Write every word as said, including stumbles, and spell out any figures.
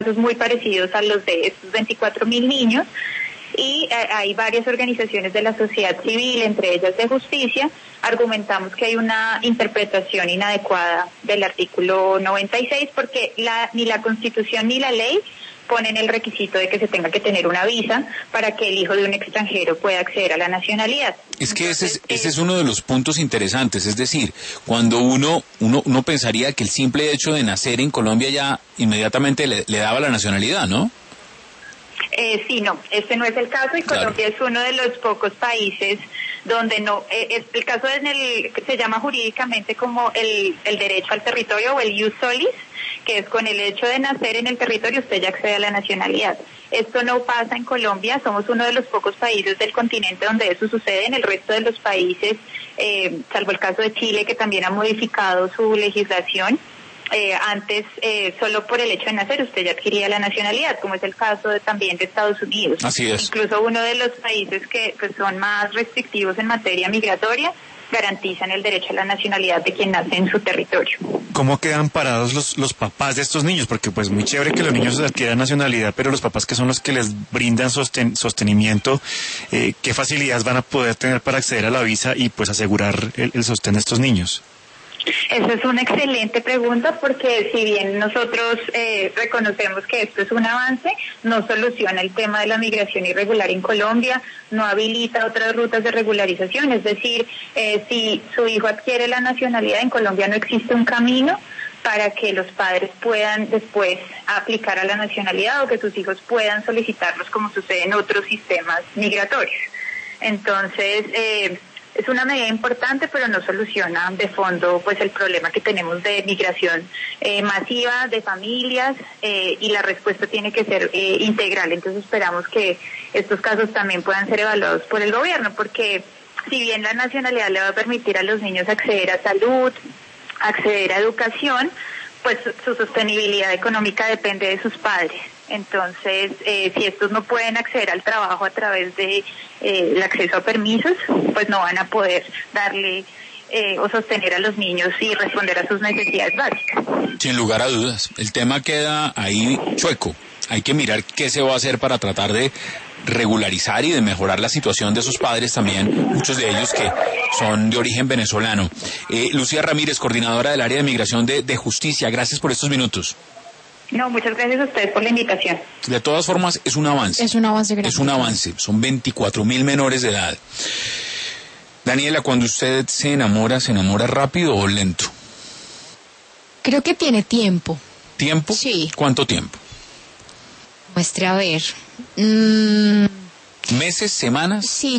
casos muy parecidos a los de estos veinticuatro mil niños. Y eh, hay varias organizaciones de la sociedad civil, entre ellas de justicia, argumentamos que hay una interpretación inadecuada del artículo noventa y seis porque la, ni la Constitución ni la ley ponen el requisito de que se tenga que tener una visa para que el hijo de un extranjero pueda acceder a la nacionalidad. Es que ese es, ese es uno de los puntos interesantes, es decir, cuando uno, uno, uno pensaría que el simple hecho de nacer en Colombia ya inmediatamente le, le daba la nacionalidad, ¿no? Eh, sí, no, este no es el caso y Colombia claro. es uno de los pocos países donde no, eh, es, el caso en el se llama jurídicamente como el, el derecho al territorio o el ius solis, que es con el hecho de nacer en el territorio usted ya accede a la nacionalidad. Esto no pasa en Colombia, somos uno de los pocos países del continente donde eso sucede. En el resto de los países, eh, salvo el caso de Chile, que también ha modificado su legislación, Eh, antes, eh, solo por el hecho de nacer, usted ya adquiría la nacionalidad, como es el caso de, también de Estados Unidos. Así es. Incluso uno de los países que pues, son más restrictivos en materia migratoria, garantizan el derecho a la nacionalidad de quien nace en su territorio. ¿Cómo quedan parados los, los papás de estos niños? Porque pues muy chévere que los niños adquieran nacionalidad, pero los papás que son los que les brindan sosten, sostenimiento, eh, ¿qué facilidades van a poder tener para acceder a la visa y pues asegurar el, el sostén de estos niños? Esa es una excelente pregunta porque si bien nosotros eh, reconocemos que esto es un avance, no soluciona el tema de la migración irregular en Colombia, no habilita otras rutas de regularización, es decir, eh, si su hijo adquiere la nacionalidad en Colombia no existe un camino para que los padres puedan después aplicar a la nacionalidad o que sus hijos puedan solicitarlos como sucede en otros sistemas migratorios. Entonces, eh, es una medida importante, pero no soluciona de fondo pues el problema que tenemos de migración eh, masiva de familias eh, y la respuesta tiene que ser eh, integral. Entonces esperamos que estos casos también puedan ser evaluados por el gobierno, porque si bien la nacionalidad le va a permitir a los niños acceder a salud, acceder a educación, pues su sostenibilidad económica depende de sus padres. Entonces, eh, si estos no pueden acceder al trabajo a través de eh, el acceso a permisos, pues no van a poder darle eh, o sostener a los niños y responder a sus necesidades básicas. Sin lugar a dudas, el tema queda ahí chueco. Hay que mirar qué se va a hacer para tratar de regularizar y de mejorar la situación de esos padres también, muchos de ellos que son de origen venezolano. Eh, Lucía Ramírez, coordinadora del área de migración de, de justicia, gracias por estos minutos. No, muchas gracias a ustedes por la invitación. De todas formas, es un avance. Es un avance grande. Es un avance. Son veinticuatro mil menores de edad. Daniela, cuando usted se enamora, ¿se enamora rápido o lento? Creo que tiene tiempo. ¿Tiempo? Sí. ¿Cuánto tiempo? Muestre a ver. Mm. ¿Meses? ¿Semanas? Sí.